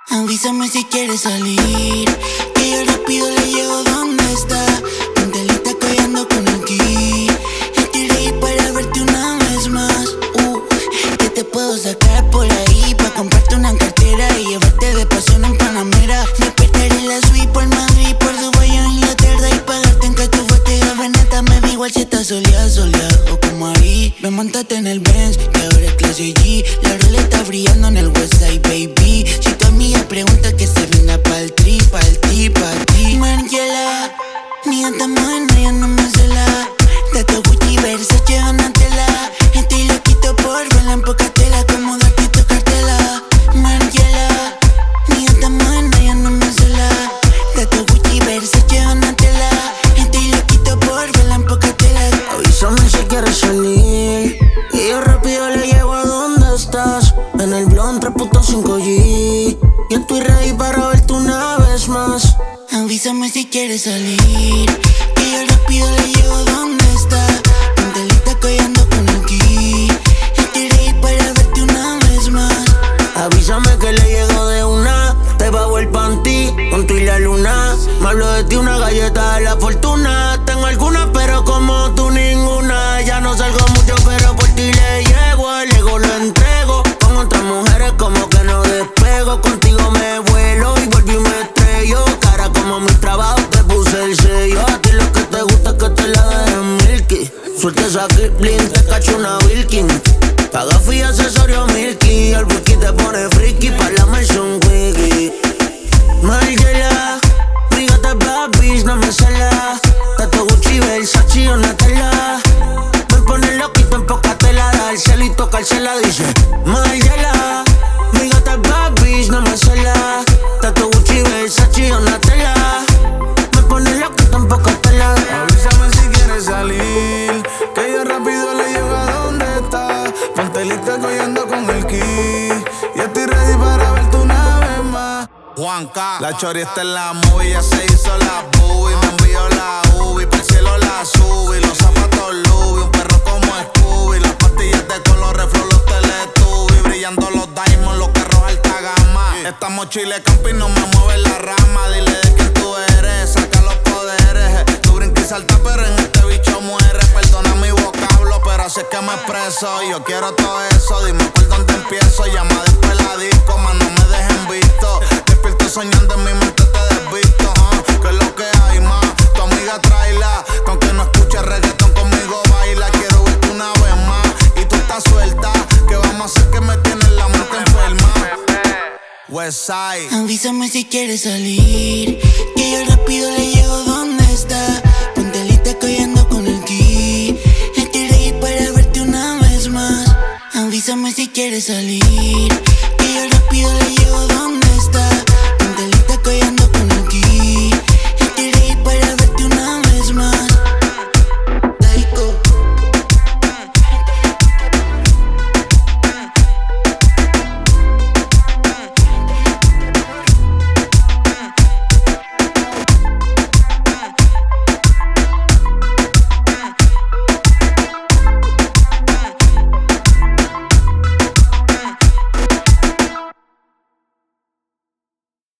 Avísame si quieres salir, que yo rápido le llego donde está. Ponte lista que hoy ando con el ki. Estoy ready para verte una vez más. Que te puedo sacar por ahí pa' comprarte una cartera y llevarte de pasión en Panamera. Despertaré la suite por Madrid, por Dubái o Inglaterra y pagarte en cacho, fuerte y veneta. Me da igual si estás soleado o como ahí. Me montaste en el Benz, que ahora es clase G. La roleta brillando en el Westside, baby. Si tu amiga pregunta que se venga pa'l tri, pa'l ti, pa' ti. Margiela, mi gata moderna ya no me cela. Tato Gucci, Versace, Donatella. Estoy loquito por verla en poca tela, como darte y tocártela. Margiela, mi gata moderna ya no me cela. Tato Gucci, Versace, Donatella. Estoy loquito por verla en poca tela. Avísame si quieres salir y yo rápido le llego a donde estás. En el blond 3.5G. Yo estoy ready para verte una vez más. Avísame si quieres salir, que yo rápido le llego donde está. Ponte lista que hoy ando con el ki. Estoy ready para verte una vez más. Avísame que le llego de una. Te bajo el panty con tu y la luna. Me hablo de ti, una galleta de la fortuna. Tengo algunas pero como tú ninguna. Ya no salgo mucho pero por ti le llego. El ego lo entrego. Con otras mujeres como que no despego. Contigo me vuelo y vuelvo y me estrello. Cara como mi trabajo te puse el sello. A ti lo que te gusta es que te la dejen milky. Suelta esa cliplin, te cacho una Wilkin. Paga fee, accesorio milky. El whisky te pone friki pa' la mansión wiki. Margiela, mi gata bad bitch, no me cela. Tato Gucci, Versace, Donatella. Me pone loquito en poca tela. Da el cel y tocársela, dice Margiela, mi gata bad bitch, no me cela. Tato Gucci, Versace, Donatella. Me pone loquito en poca tela. Avísame si quieres salir, que yo rápido le llego a donde está. Ponte lista que hoy ando con el ki. Y estoy ready para verte una vez más. Juanca, la chori está en la movie, ya se hizo la boobie. Me envió la ubi, pa'l cielo la subí. Los zapatos Louis, un perro como Scooby. Las pastillas de colores, flow, los Teletubbies. Brillando los diamonds, los carros alta gama. Esta mochila camping no me mueve la rama. Dile de quién tú eres, saca los poderes. Tú brincas y saltas, pero en este bicho mueres. Perdona mi vocablo, pero así es que me expreso. Yo quiero todo eso, dime por dónde empiezo. Llama después la disco, más no me dejen visto. Despierto soñando, en mi mente te desvisto. ¿Qué es lo que hay más? Tu amiga tráela, que aunque no escuches reggaetón conmigo baila. Quiero verte una vez más y tú estás suelta. ¿Qué vamos a hacer que me tienes la mente enferma? Westside. Avísame si quieres salir, que yo rápido le